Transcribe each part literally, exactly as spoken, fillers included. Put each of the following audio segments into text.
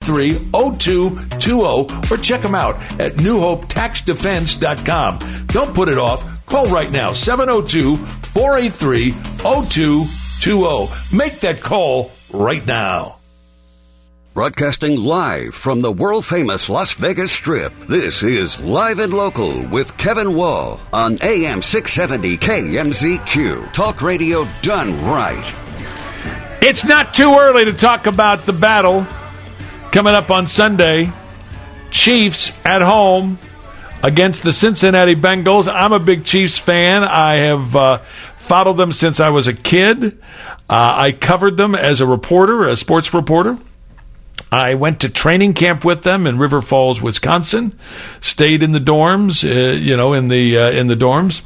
three, zero two two zero or check them out at new hope tax defense dot com. Don't put it off. Call right now, seven zero two, four eight three, zero two two zero. Make that call right now. Broadcasting live from the world-famous Las Vegas Strip, this is Live and Local with Kevin Wall on A M six seventy K M Z Q. Talk radio done right. It's not too early to talk about the battle coming up on Sunday. Chiefs at home against the Cincinnati Bengals. I'm a big Chiefs fan. I have uh, followed them since I was a kid. Uh, I covered them as a reporter, a sports reporter. I went to training camp with them in River Falls, Wisconsin. Stayed in the dorms, uh, you know, in the uh, in the dorms.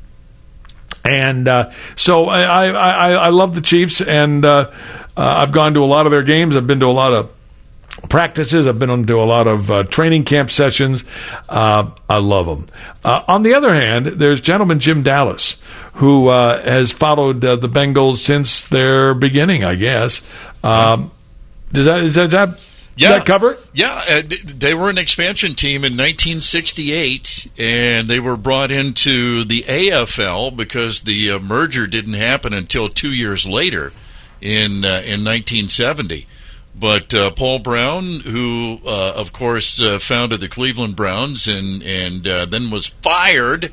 And uh, so I, I, I love the Chiefs, and uh, uh, I've gone to a lot of their games. I've been to a lot of practices. I've been to a lot of uh, training camp sessions. Uh, I love them. Uh, on the other hand, there's gentleman Jim Dallas, who uh, has followed uh, the Bengals since their beginning, I guess. Um, does that, is that, is that Yeah. Does that cover it? Yeah, uh, they were an expansion team in nineteen sixty-eight, and they were brought into the A F L because the uh, merger didn't happen until two years later in uh, in nineteen seventy. But uh, Paul Brown, who, uh, of course, uh, founded the Cleveland Browns and, and uh, then was fired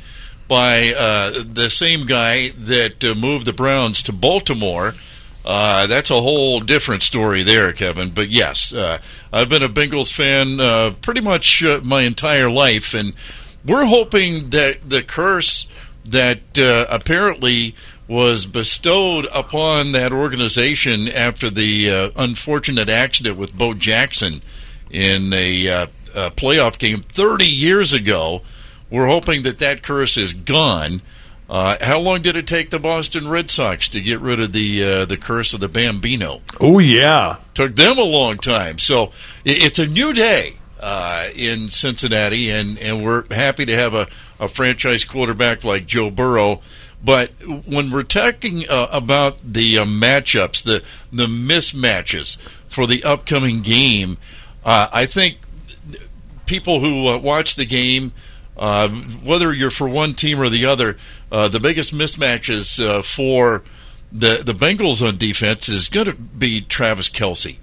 by uh, the same guy that uh, moved the Browns to Baltimore. Uh, that's a whole different story there, Kevin. But yes, uh, I've been a Bengals fan uh, pretty much uh, my entire life, and we're hoping that the curse that uh, apparently was bestowed upon that organization after the uh, unfortunate accident with Bo Jackson in a, uh, a playoff game thirty years ago, we're hoping that that curse is gone. Uh, how long did it take the Boston Red Sox to get rid of the uh, the curse of the Bambino? Oh, yeah. Took them a long time. So it, it's a new day uh, in Cincinnati, and, and we're happy to have a, a franchise quarterback like Joe Burrow. But when we're talking uh, about the uh, matchups, the, the mismatches for the upcoming game, uh, I think people who uh, watch the game, Uh, whether you're for one team or the other, uh, the biggest mismatches uh, for the the Bengals on defense is going to be Travis Kelce.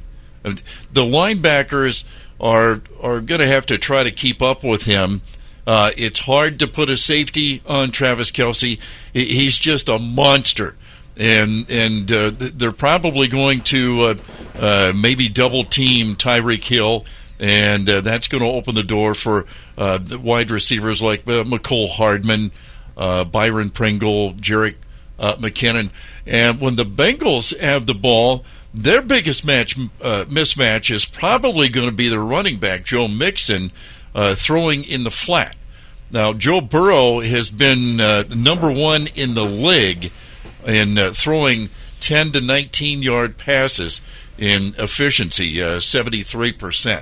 The linebackers are are going to have to try to keep up with him. Uh, it's hard to put a safety on Travis Kelce. He's just a monster, and and uh, they're probably going to uh, uh, maybe double team Tyreek Hill. And uh, that's going to open the door for uh, wide receivers like uh, McCole Hardman, uh, Byron Pringle, Jerick uh, McKinnon. And when the Bengals have the ball, their biggest match uh, mismatch is probably going to be their running back, Joe Mixon, uh, throwing in the flat. Now, Joe Burrow has been uh, number one in the league in uh, throwing ten to nineteen-yard passes in efficiency, uh, seventy-three percent.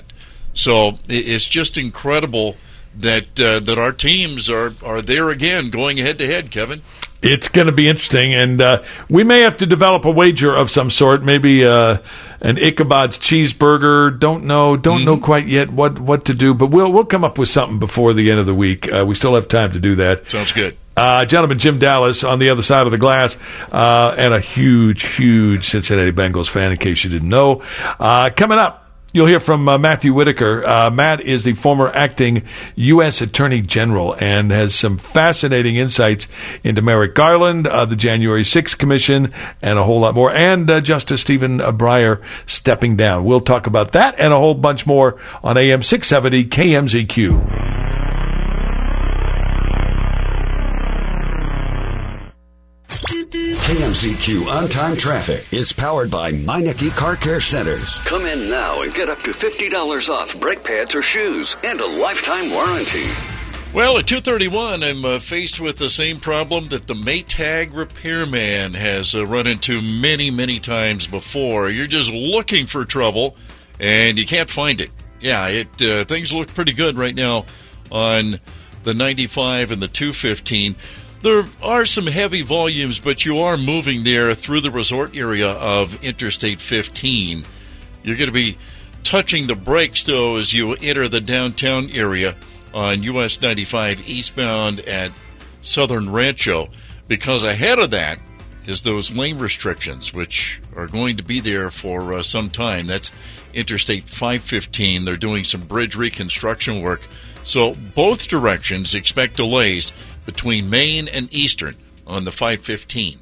So it's just incredible that uh, that our teams are, are there again, going head-to-head, Kevin. It's going to be interesting, and uh, we may have to develop a wager of some sort, maybe uh, an Ichabod's cheeseburger. Don't know, don't mm-hmm. know quite yet what, what to do, but we'll we'll come up with something before the end of the week. Uh, we still have time to do that. Sounds good. Uh, gentleman Jim Dallas on the other side of the glass, uh, and a huge, huge Cincinnati Bengals fan, in case you didn't know. Uh, coming up, you'll hear from uh, Matthew Whitaker. Uh, Matt is the former acting U S Attorney General and has some fascinating insights into Merrick Garland, uh, the January sixth Commission, and a whole lot more, and uh, Justice Stephen Breyer stepping down. We'll talk about that and a whole bunch more on A M six seventy K M Z Q. K M Z Q On-Time Traffic is powered by Meineke Car Care Centers. Come in now and get up to fifty dollars off brake pads or shoes and a lifetime warranty. Well, at two thirty-one, I'm uh, faced with the same problem that the Maytag repairman has uh, run into many, many times before. You're just looking for trouble, and you can't find it. Yeah, it uh, things look pretty good right now on the ninety-five and the two fifteen. There are some heavy volumes, but you are moving there through the resort area of Interstate fifteen. You're going to be touching the brakes, though, as you enter the downtown area on U S ninety-five eastbound at Southern Rancho, because ahead of that is those lane restrictions, which are going to be there for uh, some time. That's Interstate five fifteen. They're doing some bridge reconstruction work. So both directions expect delays between Main and Eastern on the five fifteen.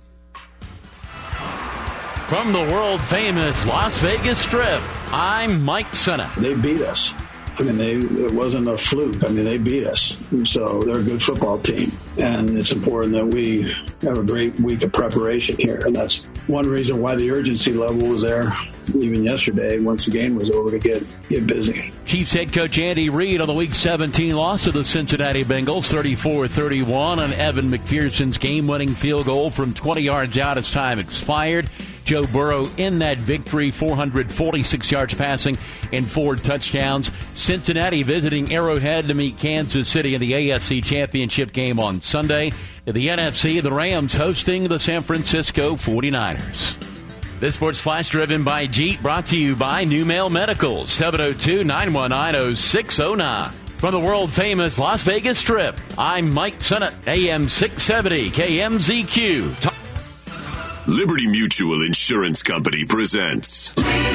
From the world-famous Las Vegas Strip, I'm Mike Senna. They beat us. I mean, they it wasn't a fluke. I mean, they beat us. So they're a good football team. And it's important that we have a great week of preparation here. And that's one reason why the urgency level was there even yesterday, once the game was over, to get, get busy. Chiefs head coach Andy Reid on the Week seventeen loss of the Cincinnati Bengals, thirty-four thirty-one, on Evan McPherson's game-winning field goal from twenty yards out as time expired. Joe Burrow in that victory, four hundred forty-six yards passing and four touchdowns. Cincinnati visiting Arrowhead to meet Kansas City in the A F C Championship game on Sunday. In the N F C, the Rams hosting the San Francisco forty-niners. This Sports Flash driven by Jeet, brought to you by New Mail Medicals, seven oh two, nine one nine, oh six oh nine. From the world-famous Las Vegas Strip, I'm Mike Sennett, A M six seventy, K M Z Q. Talk- Liberty Mutual Insurance Company presents.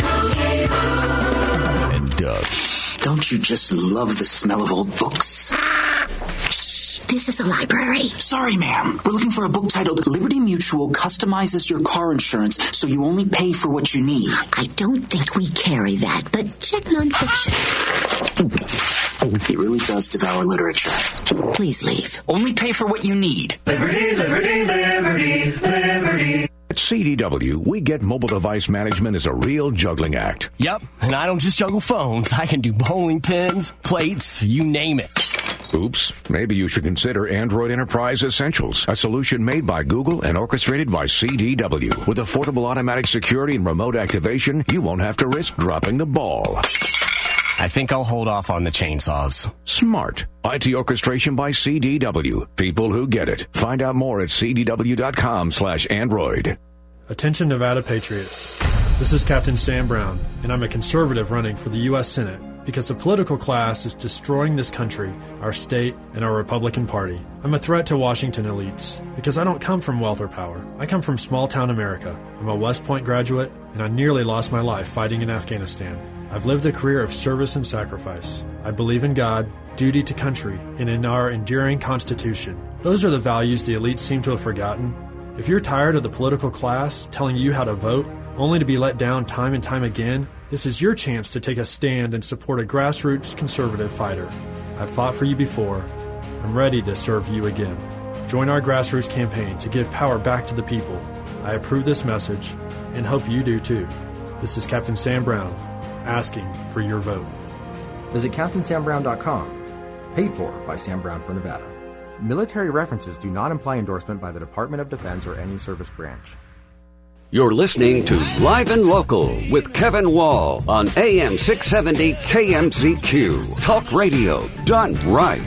And Doug. Don't you just love the smell of old books? Shh, this is a library. Sorry, ma'am. We're looking for a book titled Liberty Mutual Customizes Your Car Insurance so you only pay for what you need. I don't think we carry that, but check nonfiction. He really does devour literature. Please leave. Only pay for what you need. Liberty, liberty, liberty, liberty. At C D W, we get mobile device management as a real juggling act. Yep, and I don't just juggle phones. I can do bowling pins, plates, you name it. Oops, maybe you should consider Android Enterprise Essentials, a solution made by Google and orchestrated by C D W. With affordable automatic security and remote activation, you won't have to risk dropping the ball. I think I'll hold off on the chainsaws. Smart. I T orchestration by C D W. People who get it. Find out more at c d w dot com slash android. Attention Nevada Patriots. This is Captain Sam Brown, and I'm a conservative running for the U S Senate because the political class is destroying this country, our state, and our Republican Party. I'm a threat to Washington elites because I don't come from wealth or power. I come from small-town America. I'm a West Point graduate, and I nearly lost my life fighting in Afghanistan. I've lived a career of service and sacrifice. I believe in God, duty to country, and in our enduring Constitution. Those are the values the elites seem to have forgotten. If you're tired of the political class telling you how to vote, only to be let down time and time again, this is your chance to take a stand and support a grassroots conservative fighter. I've fought for you before. I'm ready to serve you again. Join our grassroots campaign to give power back to the people. I approve this message and hope you do too. This is Captain Sam Brown, asking for your vote. Visit captain sam brown dot com. Paid for by Sam Brown for Nevada. Military references do not imply endorsement by the Department of Defense or any service branch. You're listening to Live and Local with Kevin Wall on A M six seventy K M Z Q. Talk radio done right.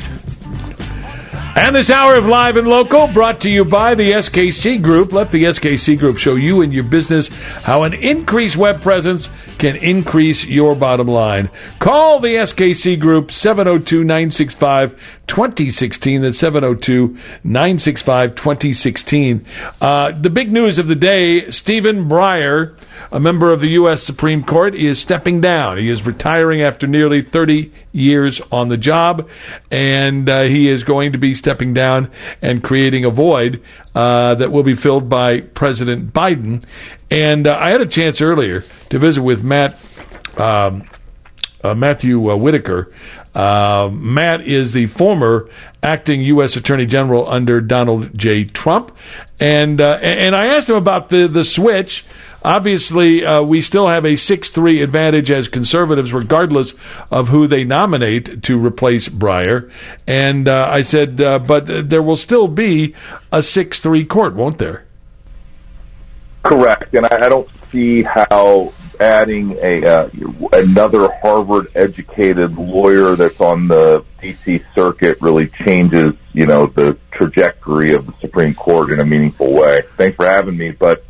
And this hour of Live and Local brought to you by the S K C Group. Let the S K C Group show you and your business how an increased web presence can increase your bottom line. Call the S K C Group, seven oh two, nine six five, two oh one six. That's seven oh two, nine six five, two oh one six. Uh, the big news of the day, Stephen Breyer, a member of the U S Supreme Court, is stepping down. He is retiring after nearly thirty years on the job, and uh, he is going to be stepping down and creating a void uh, that will be filled by President Biden. And uh, I had a chance earlier to visit with Matt um, uh, Matthew uh, Whitaker. Uh, Matt is the former acting U S Attorney General under Donald J. Trump, and uh, and I asked him about the the switch. Obviously, uh, we still have a six three advantage as conservatives, regardless of who they nominate to replace Breyer. And uh, I said, uh, but there will still be a six three court, won't there? Correct, and I, I don't see how adding a uh, another Harvard-educated lawyer that's on the D C circuit really changes, you know, the trajectory of the Supreme Court in a meaningful way. Thanks for having me, but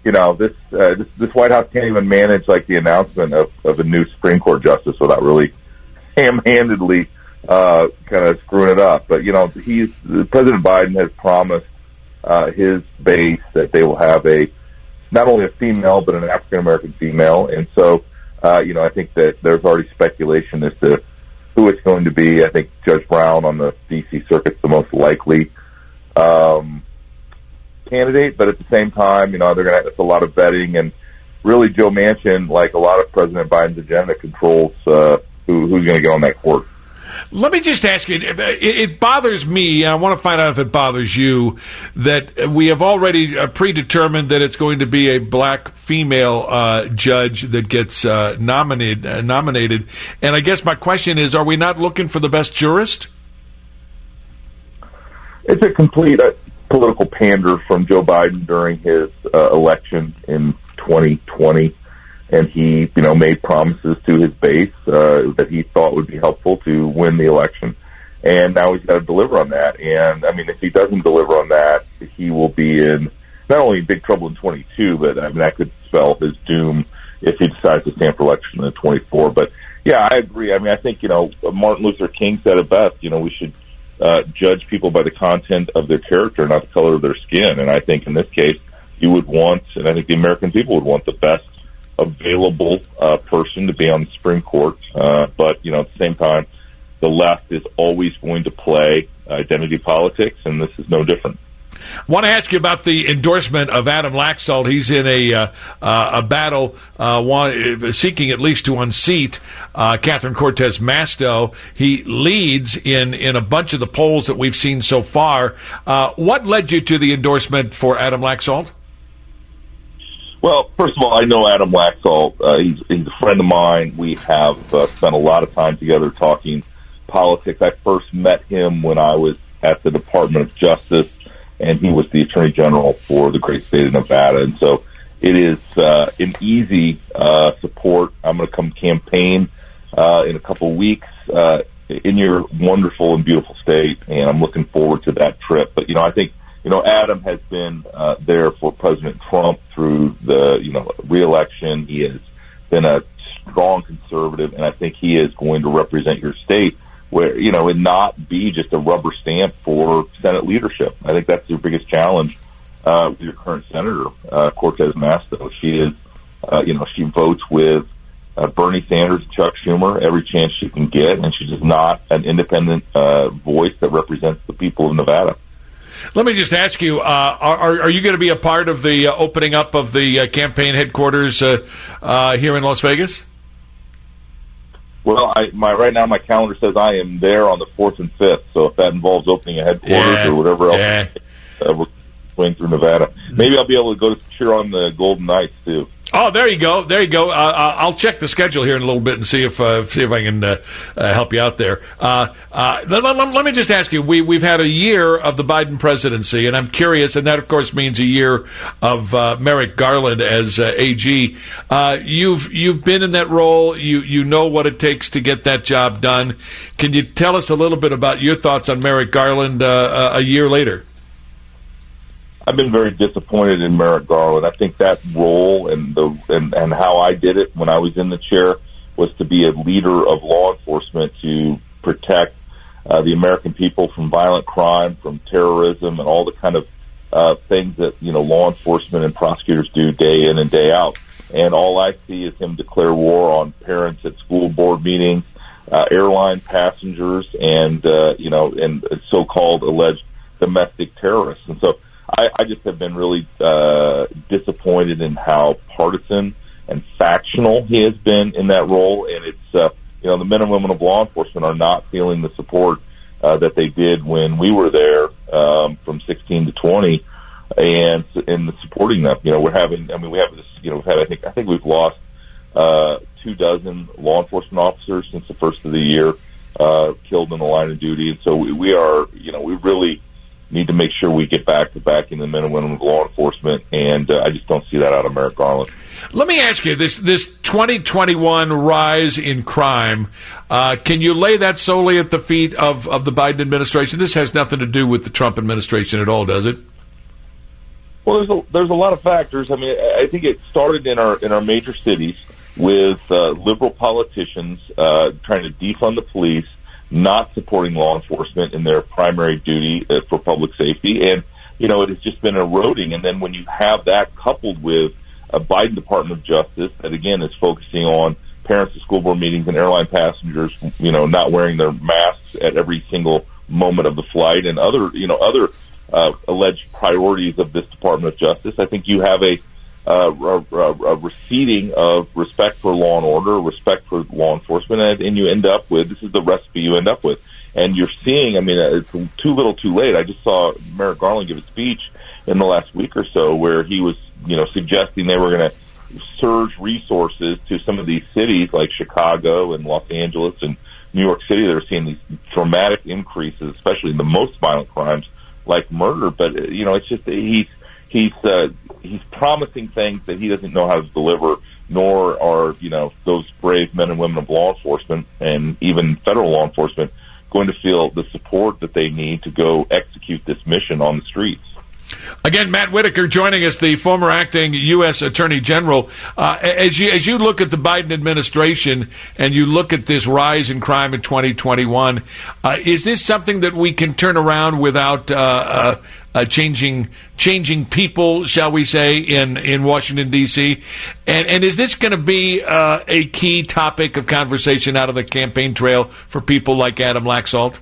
you know, this, uh, this this White House can't even manage like the announcement of, of a new Supreme Court justice without really ham-handedly uh, kind of screwing it up. But you know, he's President Biden has promised uh, his base that they will have a not only a female but an African American female, and so uh, you know, I think that there's already speculation as to who it's going to be. I think Judge Brown on the D C Circuit's the most likely um, candidate, but at the same time, you know, they're going to have a lot of vetting, and really Joe Manchin, like a lot of President Biden's agenda, controls uh, who, who's going to go on that court. Let me just ask you, it, it bothers me, and I want to find out if it bothers you, that we have already uh, predetermined that it's going to be a black female uh, judge that gets uh, nominated, uh, nominated. And I guess my question is, are we not looking for the best jurist? It's a complete uh, political pander from Joe Biden during his uh, election in twenty twenty. And he, you know, made promises to his base uh, that he thought would be helpful to win the election. And now he's got to deliver on that. And, I mean, if he doesn't deliver on that, he will be in not only big trouble in twenty-two, but, I mean, that could spell his doom if he decides to stand for election in twenty-four. But, yeah, I agree. I mean, I think, you know, Martin Luther King said it best. You know, we should uh, judge people by the content of their character, not the color of their skin. And I think in this case, you would want, and I think the American people would want the best available uh, person to be on the Supreme Court. Uh, but, you know, at the same time, the left is always going to play identity politics, and this is no different. I want to ask you about the endorsement of Adam Laxalt. He's in a uh, uh, a battle uh, one, seeking at least to unseat uh, Catherine Cortez Masto. He leads in, in a bunch of the polls that we've seen so far. Uh, what led you to the endorsement for Adam Laxalt? Well, first of all, I know Adam Laxalt. Uh, he's, he's a friend of mine. We have uh, spent a lot of time together talking politics. I first met him when I was at the Department of Justice, and he was the Attorney General for the great state of Nevada. And so it is uh, an easy uh, support. I'm going to come campaign uh, in a couple of weeks uh, in your wonderful and beautiful state, and I'm looking forward to that trip. But, you know, I think You know, Adam has been uh, there for President Trump through the, you know, re-election. He has been a strong conservative, and I think he is going to represent your state where, you know, and not be just a rubber stamp for Senate leadership. I think that's your biggest challenge uh, with your current senator, uh, Cortez Masto. She is, uh, you know, she votes with uh, Bernie Sanders and Chuck Schumer every chance she can get, and she's just not an independent uh, voice that represents the people of Nevada. Let me just ask you, uh, are, are you going to be a part of the uh, opening up of the uh, campaign headquarters uh, uh, here in Las Vegas? Well, I, my right now my calendar says I am there on the fourth and fifth, so if that involves opening a headquarters yeah. or whatever else, yeah. uh, we're going through Nevada. Maybe I'll be able to go to cheer on the Golden Knights, too. Oh, there you go. There you go. Uh, I'll check the schedule here in a little bit and see if uh, see if I can uh, uh, help you out there. Uh, uh, let, let, let me just ask you, we, we've had a year of the Biden presidency, and I'm curious, and that, of course, means a year of uh, Merrick Garland as uh, A G. Uh, you've you've been in that role. You, you know what it takes to get that job done. Can you tell us a little bit about your thoughts on Merrick Garland uh, a year later? I've been very disappointed in Merrick Garland. I think that role and the and, and how I did it when I was in the chair was to be a leader of law enforcement to protect uh, the American people from violent crime, from terrorism, and all the kind of uh, things that, you know, law enforcement and prosecutors do day in and day out. And all I see is him declare war on parents at school board meetings, uh, airline passengers, and uh, you know, and so-called alleged domestic terrorists. And so I, I just have been really uh, disappointed in how partisan and factional he has been in that role. And it's, uh, you know, the men and women of law enforcement are not feeling the support uh, that they did when we were there um, from sixteen to twenty, and and supporting them. You know, we're having, I mean, we have this, you know, we've had, I think, I think we've lost uh, two dozen law enforcement officers since the first of the year uh, killed in the line of duty. And so we, we are, you know, we really need to make sure we get back to backing the men and women of law enforcement, and uh, I just don't see that out of Merrick Garland. Let me ask you, this this twenty twenty-one rise in crime, uh, can you lay that solely at the feet of, of the Biden administration? This has nothing to do with the Trump administration at all, does it? Well, there's a, there's a lot of factors. I mean, I think it started in our in our major cities with uh, liberal politicians uh, trying to defund the police, not supporting law enforcement in their primary duty uh, for public safety. And, you know, it has just been eroding. And then when you have that coupled with a Biden Department of Justice that, again, is focusing on parents at school board meetings and airline passengers, you know, not wearing their masks at every single moment of the flight and other, you know, other uh, alleged priorities of this Department of Justice, I think you have a, uh, a, a, a receding of respect for law and order, respect for law enforcement, and, and you end up with, this is the recipe you end up with. And you're seeing, I mean, it's too little too late. I just saw Merrick Garland give a speech in the last week or so where he was, you know, suggesting they were going to surge resources to some of these cities like Chicago and Los Angeles and New York City. They're seeing these dramatic increases, especially in the most violent crimes like murder. But, you know, it's just he's he's uh, he's promising things that he doesn't know how to deliver, nor are, you know, those brave men and women of law enforcement and even federal law enforcement going to feel the support that they need to go execute this mission on the streets. Again, Matt Whitaker joining us, the former acting U S Attorney General. Uh, as you as you look at the Biden administration and you look at this rise in crime in twenty twenty-one, uh, is this something that we can turn around without uh, uh, uh, changing changing people, shall we say, in, in Washington, D C? And, and is this going to be uh, a key topic of conversation out of the campaign trail for people like Adam Laxalt?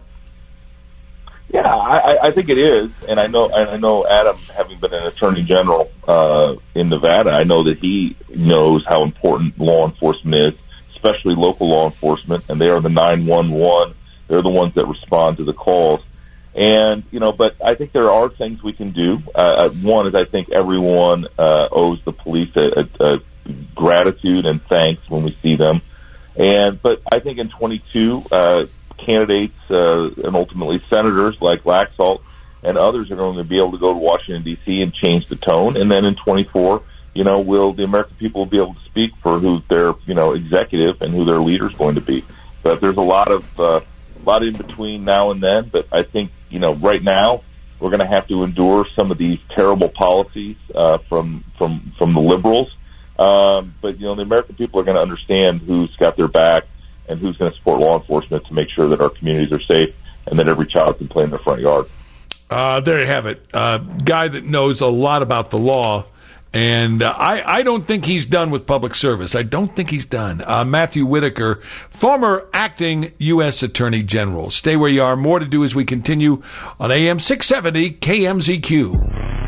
Yeah, I, I think it is, and I know I know Adam, having been an attorney general uh, in Nevada, I know that he knows how important law enforcement is, especially local law enforcement, and they are the nine one one. They're the ones that respond to the calls. And, you know, but I think there are things we can do. Uh, one is I think everyone uh, owes the police a, a, a gratitude and thanks when we see them. And but I think in twenty-two, uh, candidates uh, and ultimately senators like Laxalt and others are going to be able to go to Washington, D C and change the tone. And then in twenty-four, you know, will the American people be able to speak for who their, you know, executive and who their leader is going to be. But there's a lot of, uh, a lot in between now and then. But I think, you know, right now we're going to have to endure some of these terrible policies uh, from, from, from the liberals. Um, but, you know, the American people are going to understand who's got their back and who's going to support law enforcement to make sure that our communities are safe and that every child can play in their front yard. Uh, there you have it. Uh, guy that knows a lot about the law. And uh, I, I don't think he's done with public service. I don't think he's done. Uh, Matthew Whitaker, former acting U S Attorney General. Stay where you are. More to do as we continue on A M six seventy K M Z Q.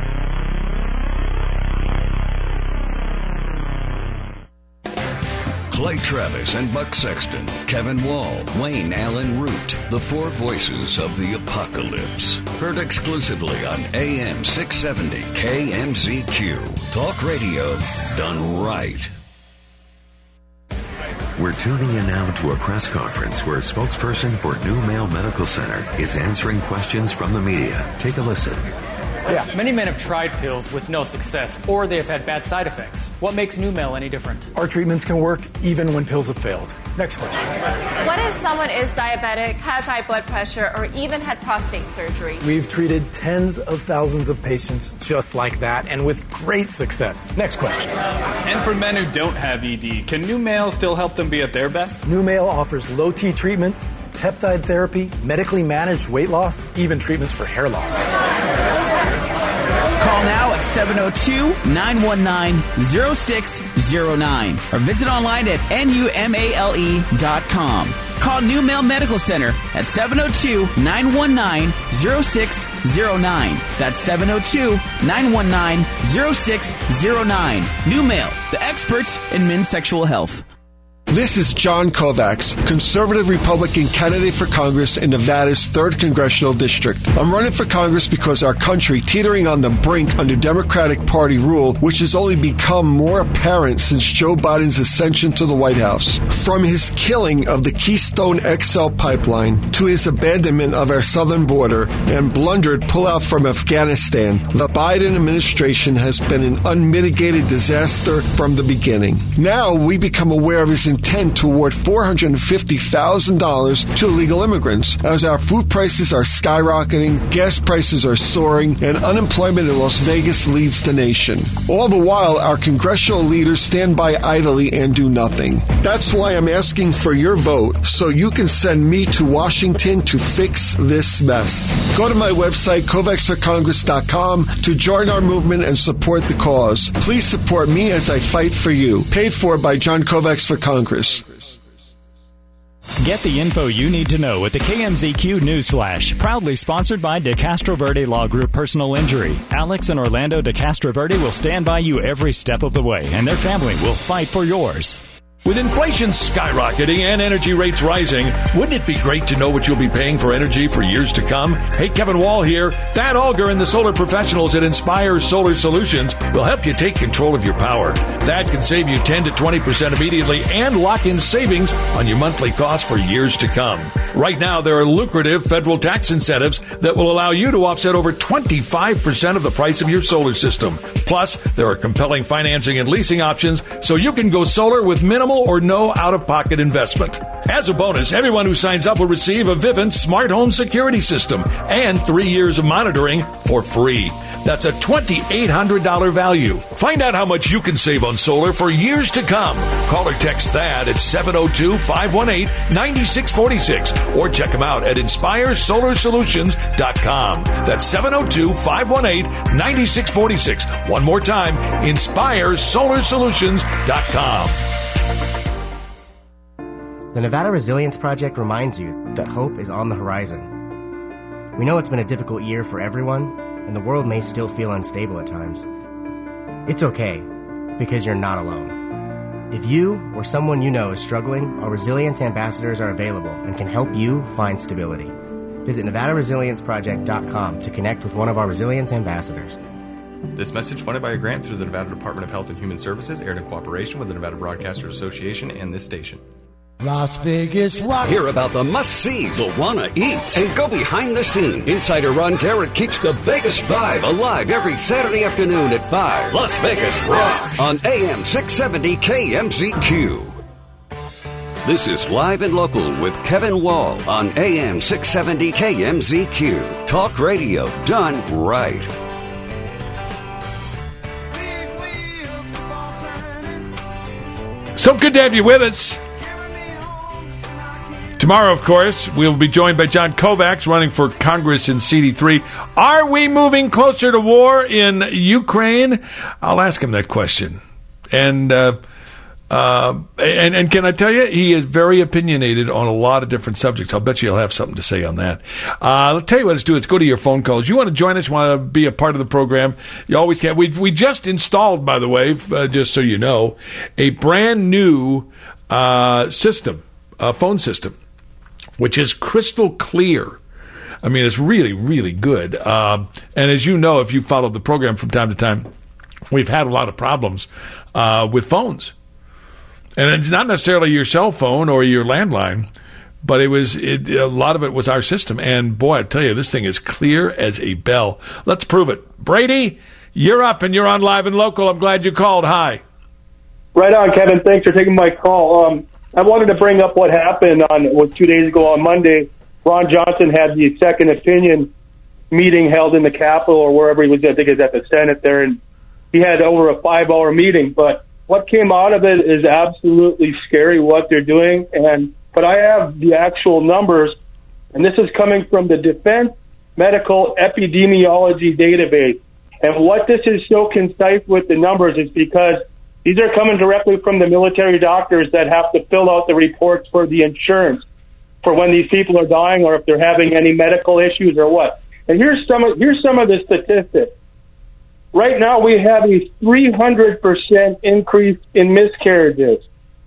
Clay Travis and Buck Sexton, Kevin Wall, Wayne Allen Root, the four voices of the apocalypse. Heard exclusively on A M six seventy K M Z Q. Talk radio done right. We're tuning in now to a press conference where a spokesperson for NewMale Medical Center is answering questions from the media. Take a listen. Yeah, many men have tried pills with no success, or they have had bad side effects. What makes NewMale any different? Our treatments can work even when pills have failed. Next question. What if someone is diabetic, has high blood pressure, or even had prostate surgery? We've treated tens of thousands of patients just like that, and with great success. Next question. And for men who don't have E D, can NewMale still help them be at their best? NewMale offers low-T treatments, peptide therapy, medically managed weight loss, even treatments for hair loss. Call now at seven oh two, nine one nine, oh six oh nine or visit online at N U M A L E dot com. Call NewMale Medical Center at seven oh two, nine one nine, oh six oh nine. That's seven oh two, nine one nine, oh six oh nine. NewMale, the experts in men's sexual health. This is John Kovacs, conservative Republican candidate for Congress in Nevada's third Congressional District. I'm running for Congress because our country, teetering on the brink under Democratic Party rule, which has only become more apparent since Joe Biden's ascension to the White House. From his killing of the Keystone X L pipeline to his abandonment of our southern border and blundered pullout from Afghanistan, the Biden administration has been an unmitigated disaster from the beginning. Now we become aware of his intent to award four hundred fifty thousand dollars to illegal immigrants, as our food prices are skyrocketing, gas prices are soaring, and unemployment in Las Vegas leads the nation. All the while, our congressional leaders stand by idly and do nothing. That's why I'm asking for your vote, so you can send me to Washington to fix this mess. Go to my website, kovacs for congress dot com, to join our movement and support the cause. Please support me as I fight for you. Paid for by John Kovacs for Congress. Get the info you need to know with the K M Z Q News Flash. Proudly sponsored by De Castro Verde Law Group Personal Injury. Alex and Orlando De Castro Verde will stand by you every step of the way, and their family will fight for yours. With inflation skyrocketing and energy rates rising, wouldn't it be great to know what you'll be paying for energy for years to come? Hey, Kevin Wall here. Thad Alger and the solar professionals at Inspire Solar Solutions will help you take control of your power. Thad can save you ten to twenty percent immediately and lock in savings on your monthly cost for years to come. Right now, there are lucrative federal tax incentives that will allow you to offset over twenty-five percent of the price of your solar system. Plus, there are compelling financing and leasing options so you can go solar with minimal or no out-of-pocket investment. As a bonus, everyone who signs up will receive a Vivint smart home security system and three years of monitoring for free. That's a two thousand eight hundred dollars value. Find out how much you can save on solar for years to come. Call or text THAD at seven oh two, five one eight, nine six four six or check them out at inspire solar solutions dot com. That's seven oh two, five one eight, nine six four six. One more time, inspire solar solutions dot com. The Nevada Resilience Project reminds you that hope is on the horizon. We know it's been a difficult year for everyone, and the world may still feel unstable at times. It's okay, because you're not alone. If you or someone you know is struggling, our Resilience Ambassadors are available and can help you find stability. Visit nevada resilience project dot com to connect with one of our Resilience Ambassadors. This message funded by a grant through the Nevada Department of Health and Human Services, aired in cooperation with the Nevada Broadcasters Association and this station. Las Vegas Rock. Hear about the must-sees you'll want to eat and go behind the scene. Insider Ron Garrett keeps the Vegas vibe alive every Saturday afternoon at five. Las Vegas Rock on A M six seventy K M Z Q. This is Live and Local with Kevin Wall on A M six seventy K M Z Q. Talk radio done right. So good to have you with us. Tomorrow, of course, we'll be joined by John Kovacs, running for Congress in C D three. Are we moving closer to war in Ukraine? I'll ask him that question. And uh, uh, and, and can I tell you, he is very opinionated on a lot of different subjects. I'll bet you he'll have something to say on that. Uh, I'll tell you what, let's do. Let's go to your phone calls. You want to join us, want to be a part of the program, you always can. We, we just installed, by the way, uh, just so you know, a brand new uh, system, uh, phone system, which is crystal clear. I mean, it's really, really good. Uh, and as you know, if you followed the program from time to time, we've had a lot of problems uh, with phones. And it's not necessarily your cell phone or your landline, but it was it, a lot of it was our system. And, boy, I tell you, this thing is clear as a bell. Let's prove it. Brady, you're up, and you're on Live and Local. I'm glad you called. Hi. Right on, Kevin. Thanks for taking my call. Um, I wanted to bring up what happened on what two days ago on Monday. Ron Johnson had the second opinion meeting held in the Capitol or wherever he was. I think it was at the Senate there, and he had over a five-hour meeting. But what came out of it is absolutely scary. What they're doing, and but I have the actual numbers, and this is coming from the Defense Medical Epidemiology Database. And what this is so concise with the numbers is because these are coming directly from the military doctors that have to fill out the reports for the insurance for when these people are dying or if they're having any medical issues or what. And here's some of, here's some of the statistics. Right now we have a three hundred percent increase in miscarriages,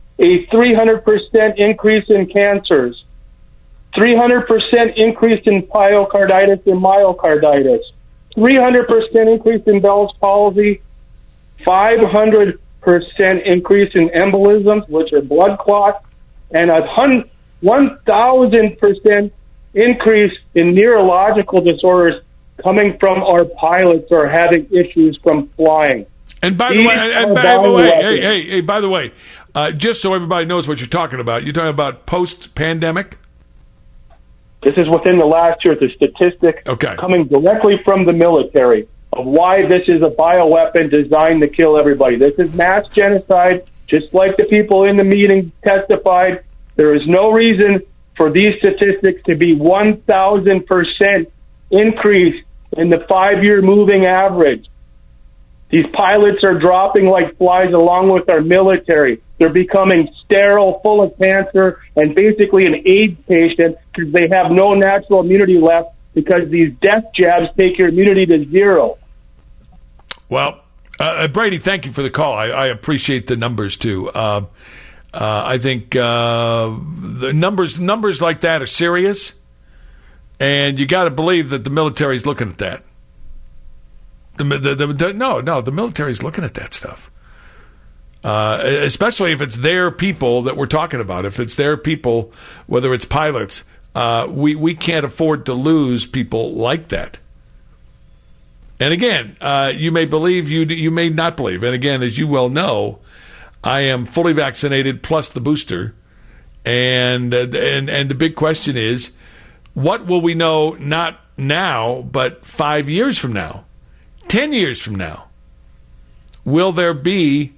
a three hundred percent increase in cancers, three hundred percent increase in pericarditis and myocarditis, three hundred percent increase in Bell's palsy, five hundred percent increase in embolisms, which are blood clots, and a one thousand percent increase in neurological disorders coming from our pilots who are having issues from flying. And by the way, and by the way, hey, hey, hey, by the way, Uh, just so everybody knows what you're talking about, you're talking about post-pandemic? This is within the last year. The statistic okay. coming directly from the military of why this is a bioweapon designed to kill everybody. This is mass genocide, just like the people in the meeting testified. There is no reason for these statistics to be one thousand percent increase in the five-year moving average. These pilots are dropping like flies along with our military. They're becoming sterile, full of cancer, and basically an AIDS patient because they have no natural immunity left because these death jabs take your immunity to zero. Well, uh, Brady, thank you for the call. I, I appreciate the numbers, too. Uh, uh, I think uh, the numbers numbers like that are serious, and you got to believe that the military is looking at that. The, the, the, the, no, no, the military is looking at that stuff, uh, especially if it's their people that we're talking about. If it's their people, whether it's pilots, uh, we, we can't afford to lose people like that. And again, uh, you may believe, you you may not believe. And again, as you well know, I am fully vaccinated plus the booster. And uh, and and the big question is, what will we know not now, but five years from now? Ten years from now, will there be,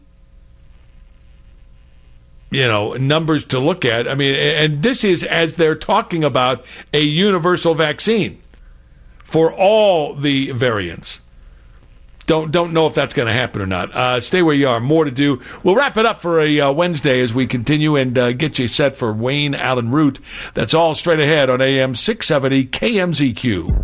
you know, numbers to look at? I mean, and this is as they're talking about a universal vaccine for all the variants. Don't don't know if that's going to happen or not. Uh, stay where you are. More to do. We'll wrap it up for a uh, Wednesday as we continue and uh, get you set for Wayne Allen Root. That's all straight ahead on A M six seventy K M Z Q.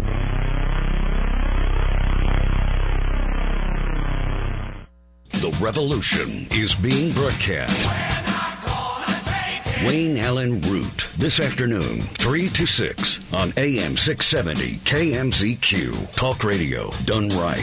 The revolution is being broadcast. Wayne Allen Root, this afternoon, three to six on A M six seventy K M Z Q. Talk radio done right.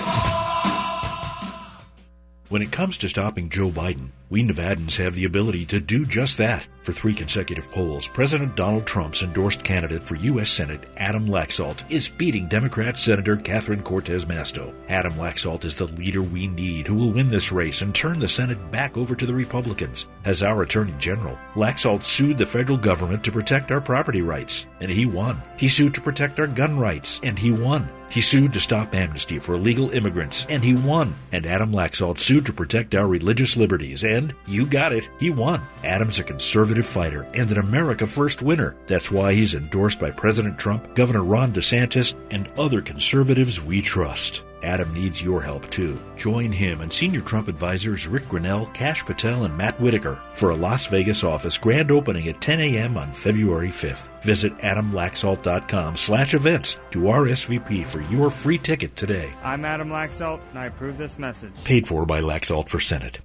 When it comes to stopping Joe Biden, we Nevadans have the ability to do just that. For three consecutive polls, President Donald Trump's endorsed candidate for U S Senate, Adam Laxalt, is beating Democrat Senator Catherine Cortez Masto. Adam Laxalt is the leader we need who will win this race and turn the Senate back over to the Republicans. As our Attorney General, Laxalt sued the federal government to protect our property rights, and he won. He sued to protect our gun rights, and he won. He sued to stop amnesty for illegal immigrants, and he won. And Adam Laxalt sued to protect our religious liberties, and, you got it, he won. Adam's a conservative fighter and an America First winner. That's why he's endorsed by President Trump, Governor Ron DeSantis, and other conservatives we trust. Adam needs your help, too. Join him and senior Trump advisors Rick Grinnell, Kash Patel, and Matt Whitaker for a Las Vegas office grand opening at ten a.m. on February fifth. Visit adamlaxalt.com slash events to R S V P for your free ticket today. I'm Adam Laxalt, and I approve this message. Paid for by Laxalt for Senate.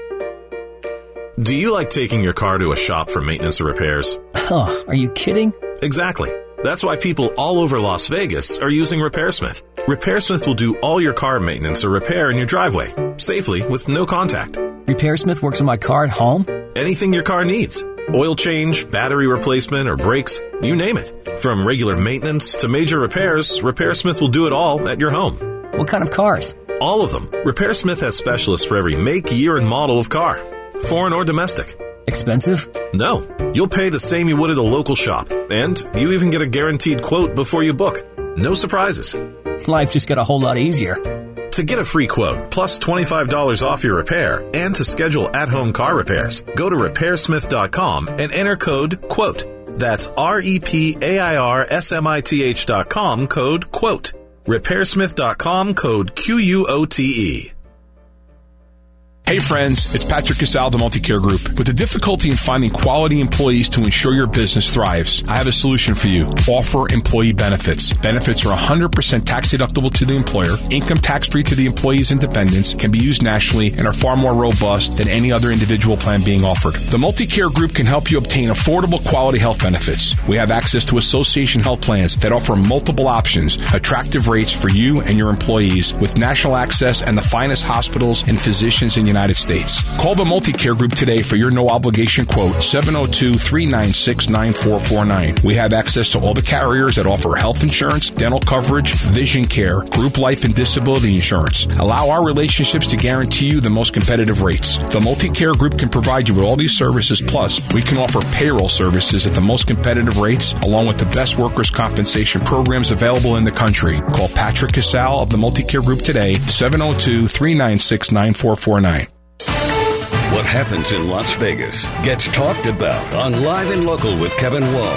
Do you like taking your car to a shop for maintenance or repairs? Oh, are you kidding? Exactly. That's why people all over Las Vegas are using RepairSmith. RepairSmith will do all your car maintenance or repair in your driveway, safely with no contact. RepairSmith works on my car at home? Anything your car needs. Oil change, battery replacement, or brakes, you name it. From regular maintenance to major repairs, RepairSmith will do it all at your home. What kind of cars? All of them. RepairSmith has specialists for every make, year, and model of car, foreign or domestic. Expensive? No. You'll pay the same you would at a local shop, and you even get a guaranteed quote before you book. No surprises. Life just got a whole lot easier. To get a free quote, plus twenty-five dollars off your repair, and to schedule at-home car repairs, go to repair smith dot com and enter code QUOTE. That's R E P A I R S M I T H dot com, code QUOTE. repair smith dot com, code Q U O T E. Hey friends, it's Patrick Casal, the Multicare Group. With the difficulty in finding quality employees to ensure your business thrives, I have a solution for you. Offer employee benefits. Benefits are one hundred percent tax deductible to the employer, income tax free to the employees and dependents, can be used nationally, and are far more robust than any other individual plan being offered. The Multicare Group can help you obtain affordable quality health benefits. We have access to association health plans that offer multiple options, attractive rates for you and your employees, with national access and the finest hospitals and physicians in the United States. Call the Multi-Care Group today for your no-obligation quote, seven oh two, three nine six, nine four four nine. We have access to all the carriers that offer health insurance, dental coverage, vision care, group life, and disability insurance. Allow our relationships to guarantee you the most competitive rates. The Multi-Care Group can provide you with all these services, plus we can offer payroll services at the most competitive rates, along with the best workers' compensation programs available in the country. Call Patrick Casal of the Multi-Care Group today, seven oh two, three nine six, nine four four nine. What happens in Las Vegas gets talked about on Live and Local with Kevin Wall.